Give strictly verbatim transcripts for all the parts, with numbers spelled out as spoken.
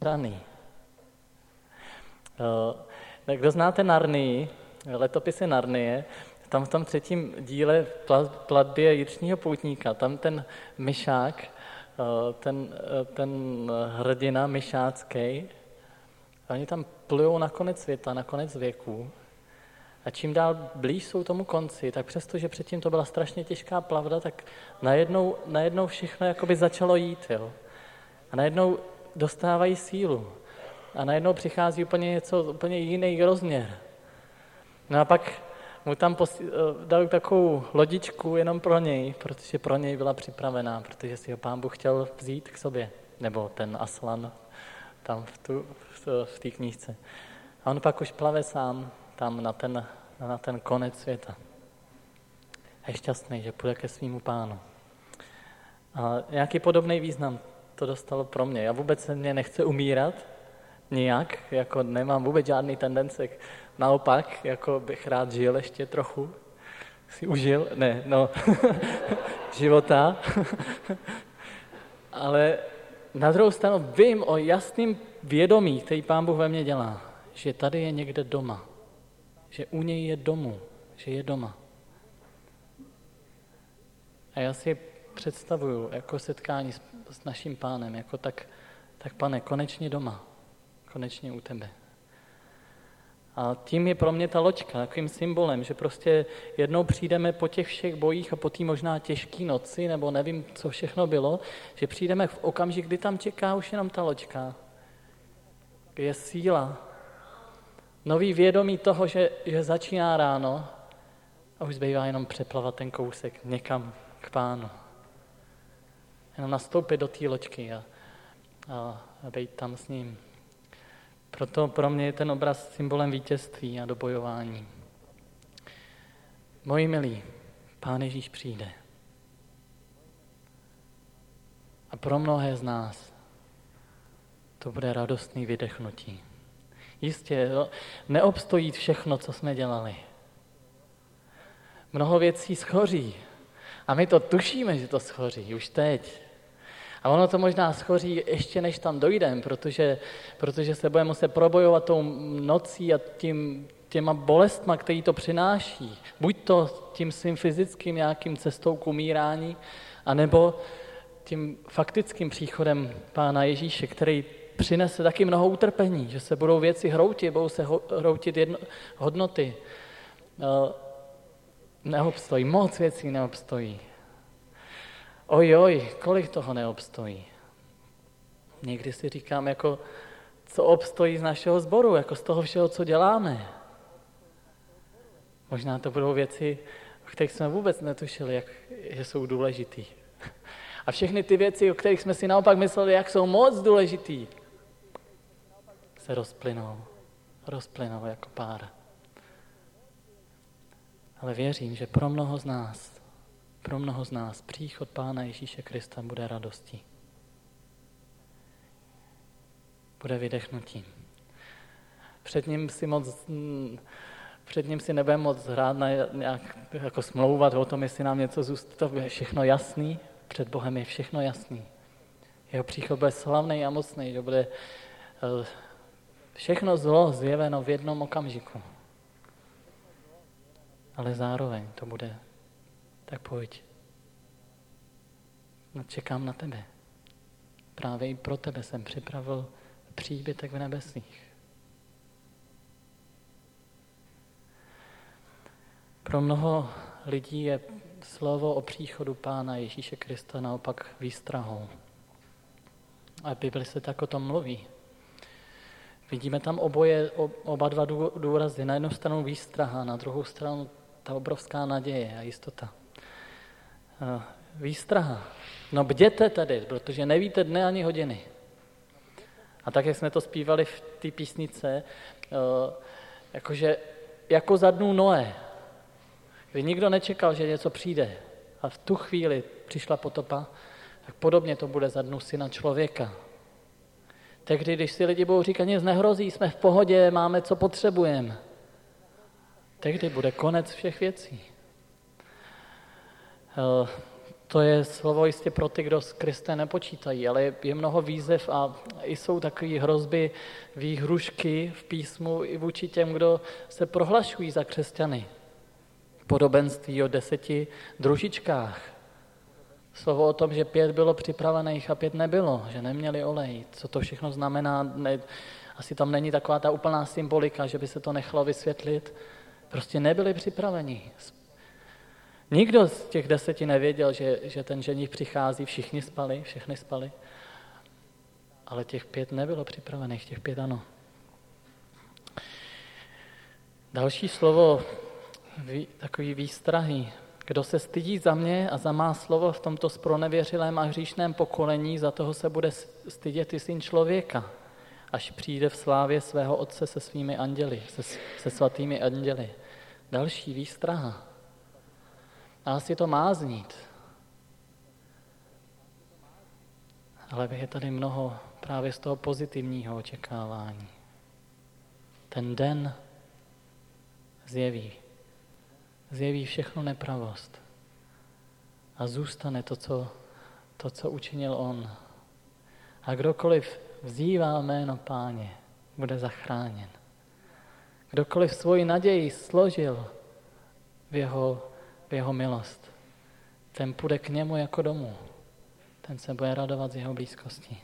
straný. Uh, kdo znáte Narnii, letopisy Narnie, tam v tom třetím díle Platbě Jičního poutníka, tam ten myšák, ten, ten hrdina myšácký, oni tam plujou na konec světa, na konec věků. A čím dál blíž jsou tomu konci, tak přesto, že předtím to byla strašně těžká plavda, tak najednou, najednou všechno jakoby začalo jít. Jo? A najednou dostávají sílu. A najednou přichází úplně něco, úplně jiný rozměr. No a pak mu tam posí, dali takovou lodičku jenom pro něj, protože pro něj byla připravená, protože si ho Pán Bůh chtěl vzít k sobě. Nebo ten Aslan tam v, tu, v, v té knížce. A on pak už plave sám tam na ten, na ten konec světa. A je šťastný, že půjde ke svýmu Pánu. A nějaký podobný význam to dostalo pro mě. Já vůbec se mě nechce umírat nijak, jako nemám vůbec žádný tendence. Naopak, jako bych rád žil ještě trochu. Si užil, ne, no, života. Ale na druhou stranu vím o jasným vědomí, který Pán Bůh ve mně dělá, že tady je někde doma. Že u něj je domů, že je doma. A já si představuju jako setkání s, s naším Pánem, jako tak, tak Pane, konečně doma, konečně u tebe. A tím je pro mě ta loďka takovým symbolem, že prostě jednou přijdeme po těch všech bojích a po té možná těžké noci, nebo nevím, co všechno bylo, že přijdeme v okamžik, kdy tam čeká už jenom ta loďka. Je síla, nový vědomí toho, že, že začíná ráno a už zbývá jenom přeplavat ten kousek někam k Pánu. Jenom nastoupit do té loďky a, a, a být tam s ním. Proto pro mě je ten obraz symbolem vítězství a dobojování. Moji milí, Pán Ježíš přijde. A pro mnohé z nás to bude radostný vydechnutí. Jistě, neobstojí všechno, co jsme dělali. Mnoho věcí schoří. A my to tušíme, že to schoří, už teď. A ono to možná schoří ještě než tam dojdeme, protože, protože se budeme muset probojovat tou nocí a tím, těma bolestma, který to přináší. Buď to tím svým fyzickým nějakým cestou k umírání, anebo tím faktickým příchodem Pána Ježíše, který přinese taky mnoho utrpení, že se budou věci hroutit, budou se hroutit jedno, hodnoty. Neobstojí, moc věcí neobstojí. Oj, oj, kolik toho neobstojí. Někdy si říkám, jako, co obstojí z našeho sboru, jako z toho všeho, co děláme. Možná to budou věci, o kterých jsme vůbec netušili, jak, že jsou důležitý. A všechny ty věci, o kterých jsme si naopak mysleli, jak jsou moc důležitý, se rozplynou. Rozplynou jako pára. Ale věřím, že pro mnoho z nás, pro mnoho z nás příchod Pána Ježíše Krista bude radostí. Bude vydechnutím. Před ním si moc, před ním si nebudeme moc hrát na nějak, jako smlouvat o tom, jestli nám něco zůstane, to je všechno jasný. Před Bohem je všechno jasný. Jeho příchod bude slavný a mocný, že bude všechno zlo zjeveno v jednom okamžiku. Ale zároveň to bude, tak pojď. No, čekám na tebe. Právě i pro tebe jsem připravil příbytek v nebesích. Pro mnoho lidí je slovo o příchodu Pána Ježíše Krista naopak výstrahou. A Bibli se tak o tom mluví. Vidíme tam oboje, oba dva důrazy. Na jednu stranu výstraha, na druhou stranu ta obrovská naděje a jistota. Výstraha. No bděte tady, protože nevíte dne ani hodiny. A tak, jak jsme to zpívali v té písnice, jakože jako za dnů Noé, kdy nikdo nečekal, že něco přijde a v tu chvíli přišla potopa, tak podobně to bude za dnů Syna člověka. Tehdy, když si lidi budou říkat, nic nehrozí, jsme v pohodě, máme, co potřebujeme. Tehdy bude konec všech věcí. To je slovo jistě pro ty, kdo s Kristem nepočítají, ale je mnoho výzev a jsou takové hrozby, výhrušky v písmu i vůči těm, kdo se prohlašují za křesťany. Podobenství o deseti družičkách. Slovo o tom, že pět bylo připravených a pět nebylo, že neměli olej. Co to všechno znamená, ne, asi tam není taková ta úplná symbolika, že by se to nechalo vysvětlit. Prostě nebyli připraveni. Nikdo z těch deseti nevěděl, že, že ten ženich přichází, všichni spali, všechny spali. Ale těch pět nebylo připravených, těch pět ano. Další slovo, vý, takový výstrahy. Kdo se stydí za mě a za má slovo v tomto spronevěřilém a hříšném pokolení, za toho se bude stydět i syn člověka, až přijde v slávě svého otce se svými anděli, se, se svatými anděli. Další výstraha. A asi to má znít. Ale je tady mnoho právě z toho pozitivního očekávání. Ten den zjeví. Zjeví všechnu nepravost. A zůstane to, co, to, co učinil on. A kdokoliv vzývá jméno Páně, bude zachráněn. Kdokoliv svoji naději složil v jeho, v jeho milost, ten půjde k němu jako domů. Ten se bude radovat z jeho blízkosti.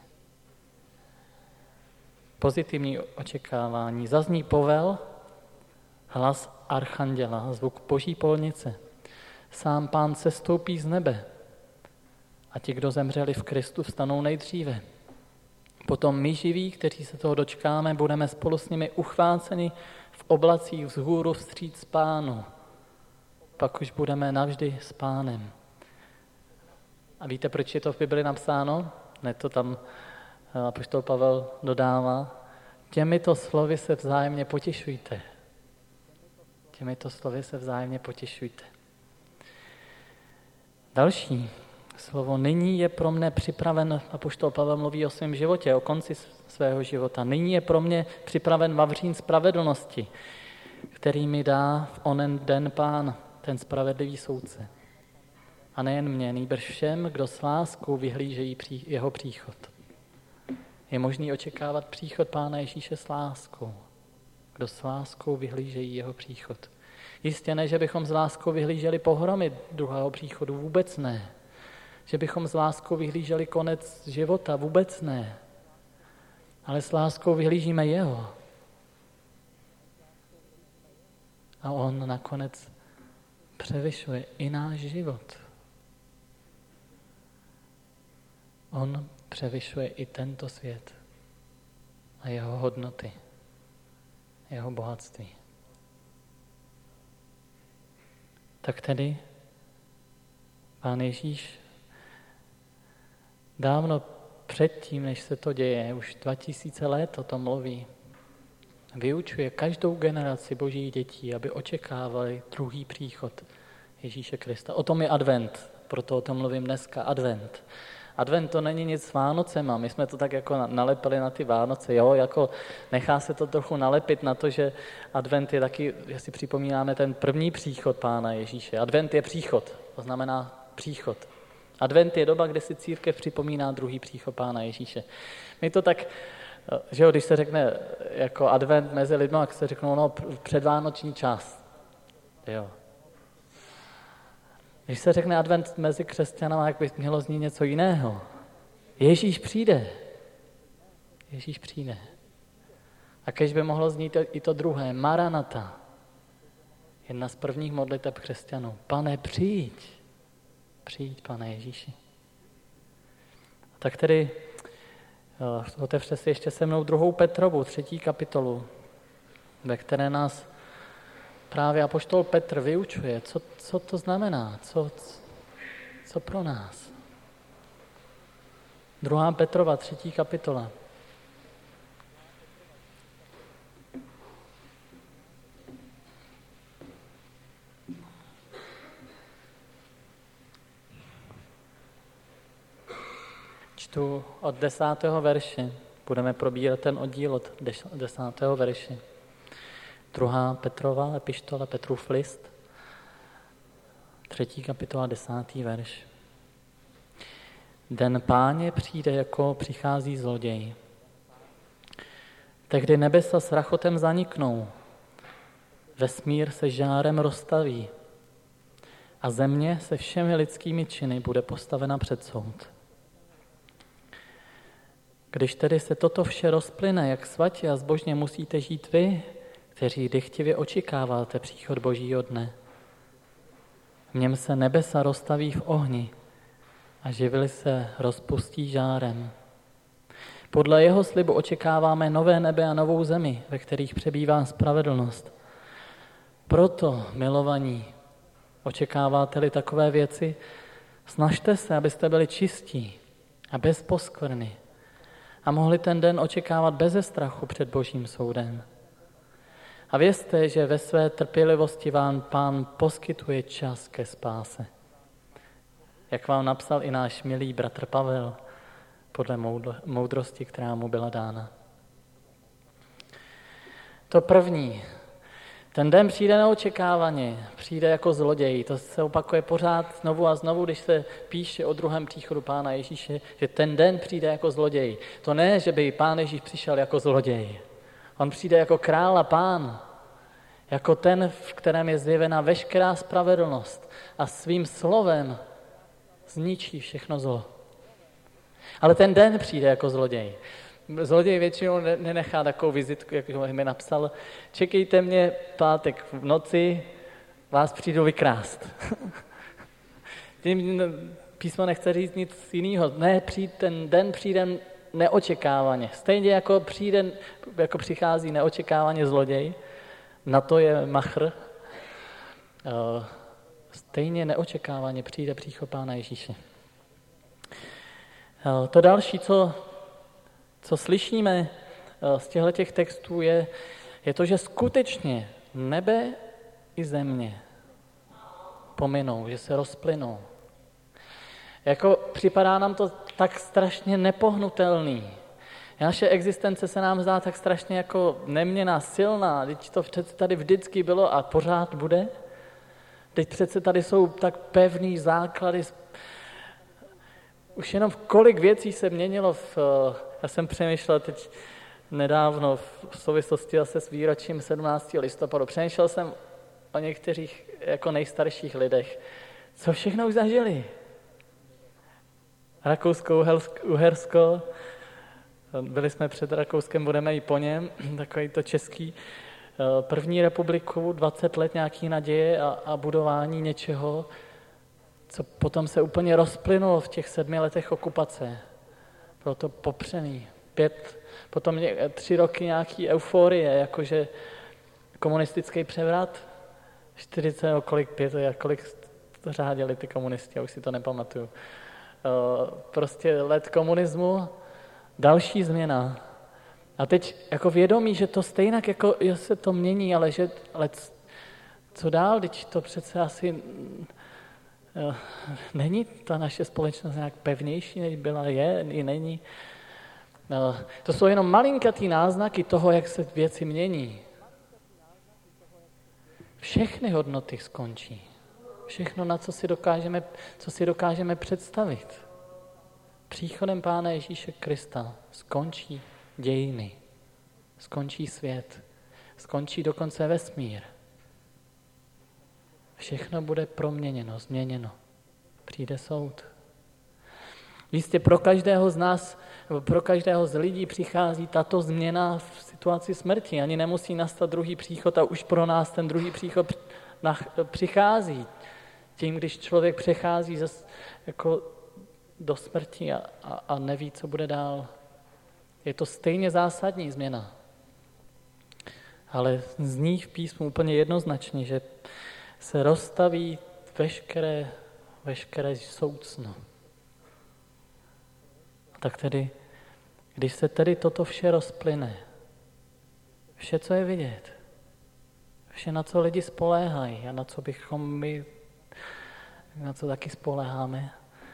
Pozitivní očekávání. Zazní povel, hlas archanděla, zvuk boží polnice. Sám Pán sestoupí z nebe a ti, kdo zemřeli v Kristu, vstanou nejdříve. Potom my živí, kteří se toho dočkáme, budeme spolu s nimi uchváceni v oblacích vzhůru vstříc Pánu. Pak už budeme navždy s Pánem. A víte, proč je to v Bibli napsáno? Ne, to tam apoštol Pavel dodává. Těmito slovy se vzájemně potěšujte. Těmito slovy se vzájemně potěšujte. Další slovo. Nyní je pro mne připraven, apoštol Pavel mluví o svém životě, o konci svého života. Nyní je pro mě připraven vavřín spravedlnosti, který mi dá v onen den Pán, ten spravedlivý soudce. A nejen mě, nýbrž všem, kdo s láskou vyhlížejí pří, jeho příchod. Je možný očekávat příchod Pána Ježíše s láskou. Kdo s láskou vyhlížejí jeho příchod. Jistě ne, že bychom s láskou vyhlíželi pohromy druhého příchodu, vůbec ne. Že bychom s láskou vyhlíželi konec života, vůbec ne. Ale s láskou vyhlížíme jeho. A on nakonec převyšuje i náš život. On převyšuje i tento svět a jeho hodnoty, jeho bohatství. Tak tedy Pán Ježíš dávno předtím, než se to děje, už dva tisíce let o tom mluví, vyučuje každou generaci božích dětí, aby očekávali druhý příchod Ježíše Krista. O tom je advent, proto o tom mluvím dneska, advent. Advent to není nic s Vánocema, my jsme to tak jako nalepili na ty Vánoce, jo, jako nechá se to trochu nalepit na to, že advent je taky, jestli připomínáme ten první příchod Pána Ježíše. Advent je příchod, to znamená příchod. Advent je doba, kdy si církev připomíná druhý příchod Pána Ježíše. My to tak, že jo, když se řekne jako advent mezi lidmi, jak se řeknou, no předvánoční čas, jo. Když se řekne advent mezi křesťanama, jak by mělo znít něco jiného. Ježíš přijde. Ježíš přijde. A kež by mohlo znít i to druhé, Maranata. Jedna z prvních modliteb křesťanů. Pane, přijď. Přijď, Pane Ježíši. Tak tedy otevřte si ještě se mnou druhou Petrovu, třetí kapitolu, ve které nás právě apoštol Petr vyučuje, co, co to znamená, co, co pro nás. Druhá Petrova, třetí kapitola. Čtu od desátého verše. Budeme probírat ten oddíl od desátého verše. Druhá Petrova epištola, Petrův list, třetí kapitola, desátý verš. Den Páně přijde, jako přichází zloděj. Tehdy nebesa s rachotem zaniknou, vesmír se žárem roztaví a země se všemi lidskými činy bude postavena před soud. Když tedy se toto vše rozplyne, jak svatě a zbožně musíte žít vy, kteří dychtivě očekáváte příchod Božího dne. V něm se nebesa roztaví v ohni a živly se rozpustí žárem. Podle jeho slibu očekáváme nové nebe a novou zemi, ve kterých přebývá spravedlnost. Proto, milovaní, očekáváte-li takové věci, snažte se, abyste byli čistí a bez poskvrny a mohli ten den očekávat beze strachu před Božím soudem. A vězte, že ve své trpělivosti vám Pán poskytuje čas ke spáse. Jak vám napsal i náš milý bratr Pavel, podle moudrosti, která mu byla dána. To první. Ten den přijde neočekávaně, přijde jako zloděj. To se opakuje pořád znovu a znovu, když se píše o druhém příchodu Pána Ježíše, že ten den přijde jako zloděj. To ne, že by Pán Ježíš přišel jako zloděj. On přijde jako král a pán, jako ten, v kterém je zjevena veškerá spravedlnost a svým slovem zničí všechno zlo. Ale ten den přijde jako zloděj. Zloděj většinou nenechá takovou vizitku, jak mi napsal, čekejte mě pátek v noci, vás přijdu vykrást. Tím písmo nechce říct nic jiného. Ne, přijde, ten den přijde neočekávaně. Stejně jako, přijde, jako přichází neočekávaně zloděj, na to je machr, stejně neočekávaně přijde příchod Pána Ježíše. To další, co, co slyšíme z těchto textů, je, je to, že skutečně nebe i země pominou, že se rozplynou. Jako připadá nám to tak strašně nepohnutelný. Naše existence se nám zdá tak strašně jako neměnná, silná. Teď to přece tady vždycky bylo a pořád bude. Teď přece tady jsou tak pevný základy. Už jenom kolik věcí se měnilo. V, já jsem přemýšlel teď nedávno v souvislosti zase s výročím sedmnáctého listopadu. Přemýšlel jsem o některých jako nejstarších lidech. Co všechno už zažili? Rakousko, Uhersko, byli jsme před Rakouskem, budeme i po něm, takový to český. První republiku, dvacet let nějaký naděje a, a budování něčeho, co potom se úplně rozplynulo v těch sedmi letech okupace. Bylo to popřený. Pět, potom ně, tři roky nějaký euforie, jakože komunistický převrat, čtyřicet, no kolik pět, kolik to řádili ty komunisti, já už si to nepamatuju. Prostě let komunismu, další změna. A teď jako vědomí, že to stejně jako se to mění, ale, že, ale co dál, teď to přece asi není ta naše společnost nějak pevnější, než byla, je, i není. To jsou jenom malinkatý náznaky toho, jak se věci mění. Všechny hodnoty skončí. Všechno, na co si dokážeme, co si dokážeme představit. Příchodem Pána Ježíše Krista skončí dějiny, skončí svět, skončí dokonce vesmír. Všechno bude proměněno, změněno. Přijde soud. Jistě pro každého z nás, pro každého z lidí přichází tato změna v situaci smrti. Ani nemusí nastat druhý příchod a už pro nás ten druhý příchod přichází. Tím, když člověk přechází zas, jako do smrti a, a, a neví, co bude dál. Je to stejně zásadní změna. Ale zní v písmu úplně jednoznačně, že se rozstaví veškeré, veškeré soucno. Tak tedy, když se tedy toto vše rozplyne, vše, co je vidět, vše, na co lidi spoléhají a na co bychom my, na co taky spoléháme,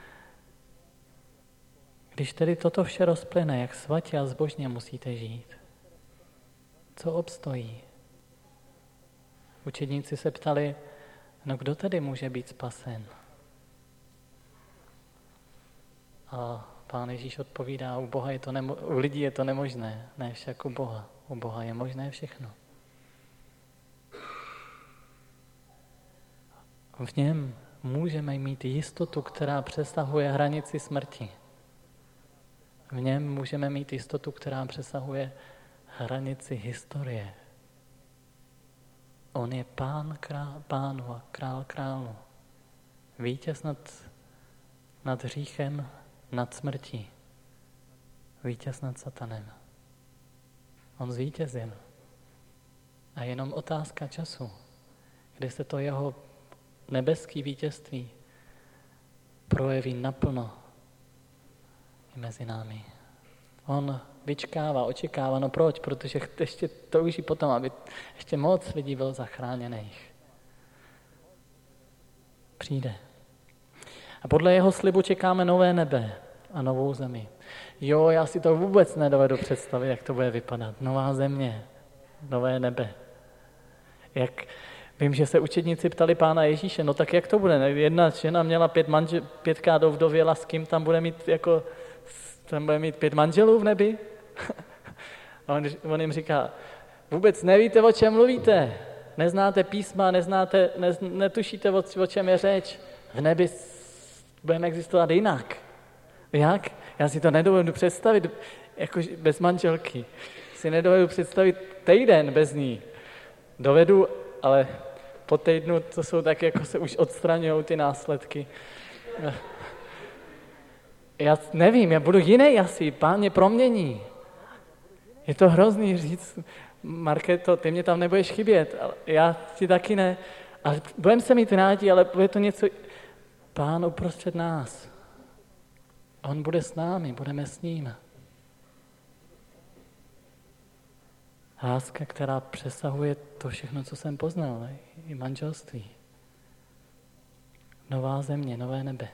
když tedy toto vše rozplyne, jak svatě a zbožně musíte žít, co obstojí? Učedníci se ptali, no kdo tedy může být spasen? A Pán Ježíš odpovídá, u, Boha je to nemo- u lidí je to nemožné, ne však u Boha. U Boha je možné všechno. V něm můžeme mít jistotu, která přesahuje hranici smrti. V něm můžeme mít jistotu, která přesahuje hranici historie. On je pán král, pánu a král králu. Vítěz nad, nad hříchem, nad smrtí. Vítěz nad satanem. On zvítězil. A jenom otázka času, kdy se to jeho nebeský vítězství projeví naplno i mezi námi. On vyčkává, očekává, no proč? Protože ještě touží potom, aby ještě moc lidí bylo zachráněných. Přijde. A podle jeho slibu čekáme nové nebe a novou zemi. Jo, já si to vůbec nedovedu představit, jak to bude vypadat. Nová země, nové nebe. Jak, vím, že se učedníci ptali Pána Ježíše, no tak jak to bude? Jedna žena měla pět manžel, pětkrát ovdověla, s kým tam bude mít jako, tam bude mít pět manželů v nebi? A on, on jim říká, vůbec nevíte, o čem mluvíte. Neznáte písma, neznáte, ne, netušíte, o, o čem je řeč. V nebi budeme existovat jinak. Jak? Já si to nedovedu představit, jako bez manželky. Si nedovedu představit týden bez ní. Dovedu, ale po týdnu to jsou tak, jako se už odstraňují ty následky. Já nevím, já budu jiný asi, Pán mě promění. Je to hrozný říct, Markéto, ty mě tam nebudeš chybět, ale já ti taky ne. Ale budeme se mít rádi, ale bude to něco... Pán uprostřed nás. On bude s námi, budeme s ním. Láska, která přesahuje to všechno, co jsem poznal, i manželství. Nová země, nové nebe.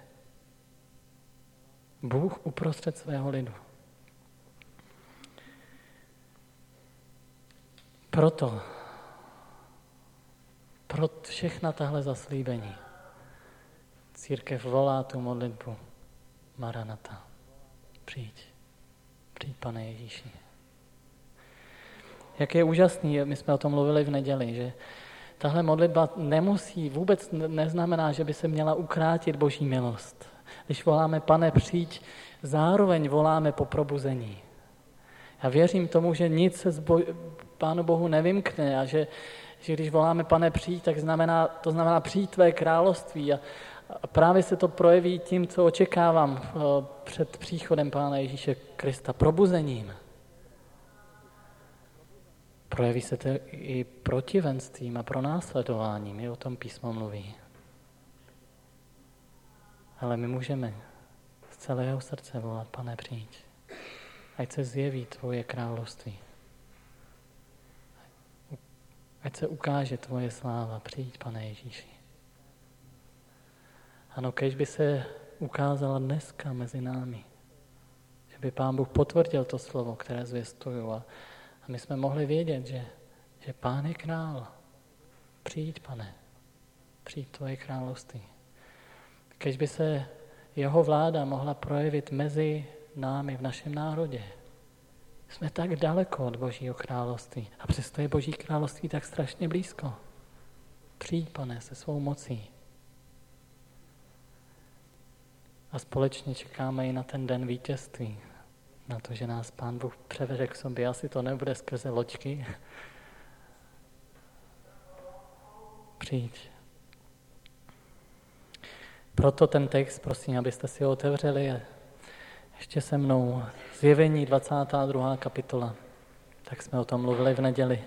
Bůh uprostřed svého lidu. Proto, pro všechna tahle zaslíbení, církev volá tu modlitbu Maranata. Přijď, přijď, Pane Ježíši. Jak je úžasný, my jsme o tom mluvili v neděli, že tahle modlitba nemusí, vůbec neznamená, že by se měla ukrátit Boží milost. Když voláme Pane, přijď, zároveň voláme po probuzení. Já věřím tomu, že nic se z Bo- Pánu Bohu nevymkne a že, že když voláme Pane, přijď, tak znamená, to znamená přijď tvé království a, a právě se to projeví tím, co očekávám před příchodem Pána Ježíše Krista, probuzením. Projeví se to i protivenstvím a pronásledováním, i o tom písmo mluví. Ale my můžeme z celého srdce volat, Pane, přijď. Ať se zjeví tvoje království. Ať se ukáže tvoje sláva. Přijď, Pane Ježíši. Ano, kež by se ukázala dneska mezi námi. Že by Pán Bůh potvrdil to slovo, které zvěstuju. A, a my jsme mohli vědět, že, že Pán je král. Přijď, Pane. Přijď tvoje království. Kež by se jeho vláda mohla projevit mezi námi v našem národě. Jsme tak daleko od Božího království a přesto je Boží království tak strašně blízko. Přijď, Pane, se svou mocí. A společně čekáme i na ten den vítězství. Na to, že nás Pán Bůh převede k sobě. Asi to nebude skrze loďky. Přijď. Proto ten text, prosím, abyste si ho otevřeli ještě se mnou. Zjevení dvacátá druhá kapitola. Tak jsme o tom mluvili v neděli.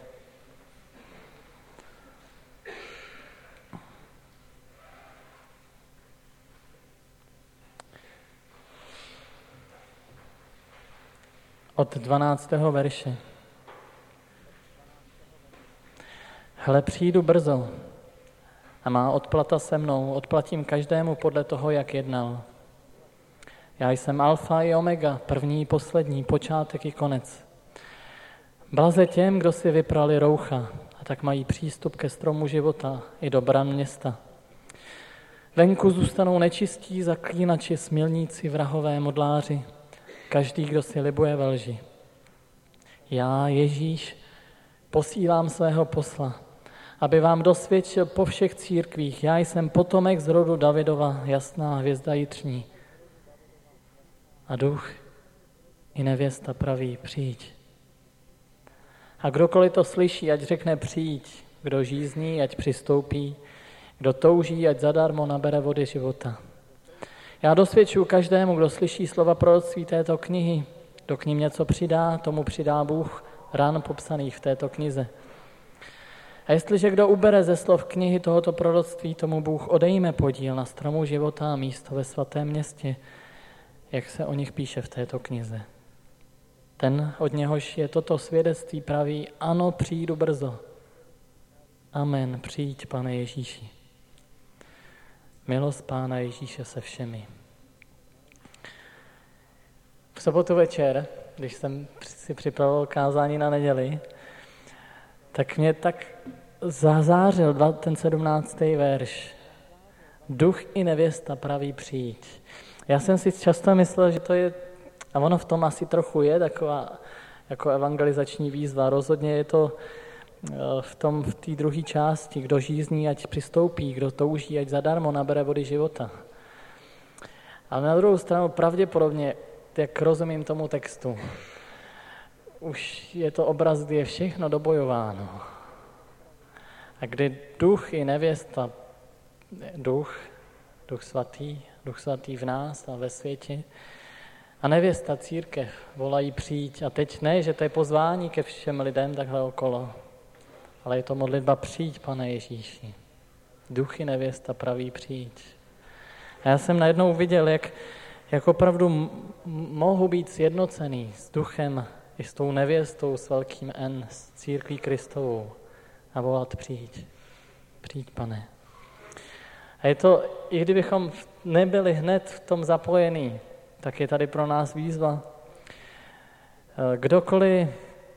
Od dvanáctého verše. Hle, přijdu brzo a má odplata se mnou, odplatím každému podle toho, jak jednal. Já jsem alfa i omega, první i poslední, počátek i konec. Blaze těm, kdo si vyprali roucha a tak mají přístup ke stromu života i do bran města. Venku zůstanou nečistí, zaklínači, smilníci, vrahové, modláři, každý, kdo si libuje ve lži. Já, Ježíš, posílám svého posla, aby vám dosvědčil po všech církvích. Já jsem potomek z rodu Davidova, jasná hvězda jitřní. A duch i nevěsta praví, přijď. A kdokoliv to slyší, ať řekne přijď. Kdo žízní, ať přistoupí. Kdo touží, ať zadarmo nabere vody života. Já dosvědčuji každému, kdo slyší slova proroctví této knihy, kdo k ním něco přidá, tomu přidá Bůh ran popsaných v této knize. A jestliže kdo ubere ze slov knihy tohoto proroctví, tomu Bůh odejme podíl na stromu života a místo ve svatém městě, jak se o nich píše v této knize. Ten, od něhož je toto svědectví, praví, ano, přijdu brzo. Amen, přijď, Pane Ježíši. Milost Pána Ježíše se všemi. V sobotu večer, když jsem si připravoval kázání na neděli, tak mě tak zazářil ten sedmnáctý verš. Duch i nevěsta praví přijď. Já jsem si často myslel, že to je, a ono v tom asi trochu je, taková jako evangelizační výzva. Rozhodně je to v tom, v té druhé části, kdo žízní, ať přistoupí, kdo touží, ať zadarmo nabere vody života. Ale na druhou stranu pravděpodobně, jak rozumím tomu textu, už je to obraz, kdy je všechno dobojováno. A kdy duch i nevěsta, duch, duch svatý, duch svatý v nás a ve světě, a nevěsta, církev, volají přijď. A teď ne, že to je pozvání ke všem lidem takhle okolo, ale je to modlitba přijď, Pane Ježíši. Duch i nevěsta praví přijď. A já jsem najednou viděl, jak, jak opravdu m- mohu být sjednocený s duchem i s tou nevěstou s velkým N, s církví Kristovou a volat přijď. Přijď, Pane. A je to, i kdybychom nebyli hned v tom zapojení, tak je tady pro nás výzva. Kdokoliv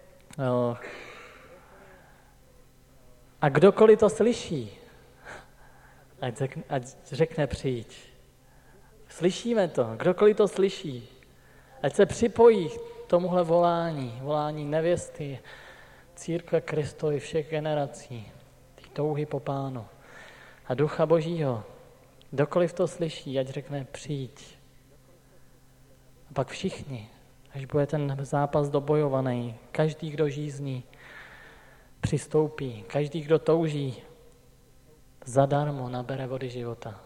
a kdokoliv to slyší, ať řekne, ať řekne přijď. Slyšíme to, kdokoliv to slyší, ať se připojí k tomuhle volání, volání nevěsty, církve Kristovy všech generací, ty touhy po Pánu a Ducha Božího. Kdokoliv to slyší, ať řekne přijď. A pak všichni, až bude ten zápas dobojovaný, každý, kdo žízní, přistoupí, každý, kdo touží, zadarmo nabere vody života.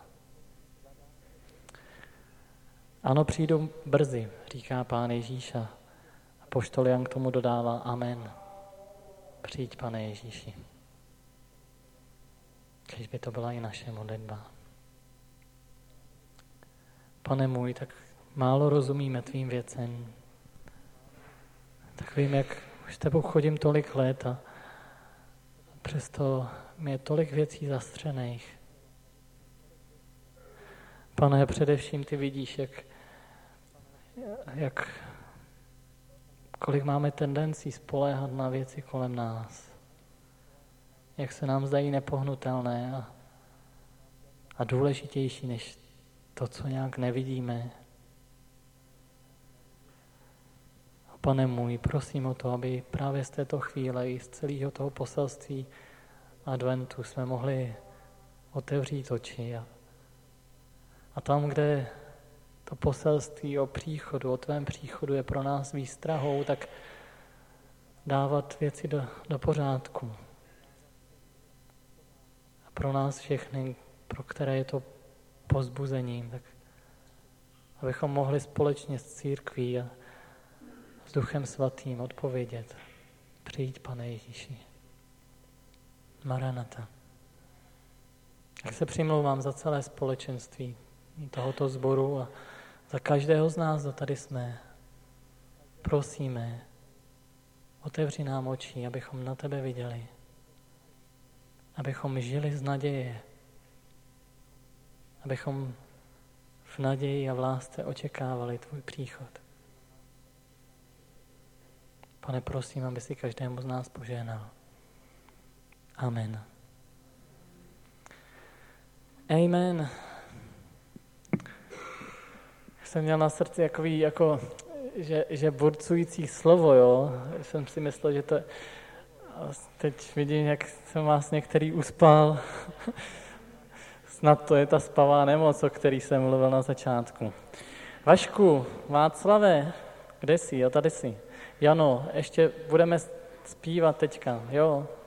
Ano, přijdu brzy, říká Pán Ježíš a apoštol Jan k tomu dodává amen. Přijď, Pane Ježíši. Kež by to byla i naše modlitba. Pane můj, tak málo rozumíme tvým věcem. Tak vím, jak už s tebou chodím tolik let a přesto mi je tolik věcí zastřených. Pane, především ty vidíš, jak, jak kolik máme tendencí spoléhat na věci kolem nás. Jak se nám zdají nepohnutelné a, a důležitější než to, co nějak nevidíme. A Pane můj, prosím o to, aby právě z této chvíle i z celého toho poselství adventu jsme mohli otevřít oči a, a tam, kde to poselství o příchodu, o tvém příchodu je pro nás výstrahou, tak dávat věci do, do pořádku. A pro nás všechny, pro které je to povzbuzením, tak abychom mohli společně s církví a s Duchem Svatým odpovědět. Přijď, Pane Ježíši. Maranata. Tak se přimlouvám za celé společenství tohoto sboru a za každého z nás, kdo tady jsme. Prosíme, otevři nám oči, abychom na tebe viděli. Abychom žili z naděje. Abychom v naději a v lásce očekávali tvůj příchod. Pane, prosím, aby si každému z nás požehnal. Amen. Amen. jsem měl na srdci jakový, jako, že, že burcující slovo, jo. Jsem si myslel, že to... Teď vidím, jak jsem vás některý uspal. Snad to je ta spavá nemoc, o který jsem mluvil na začátku. Vašku, Václave, kde jsi? Jo, tady jsi. Jano, ještě budeme zpívat teďka, jo.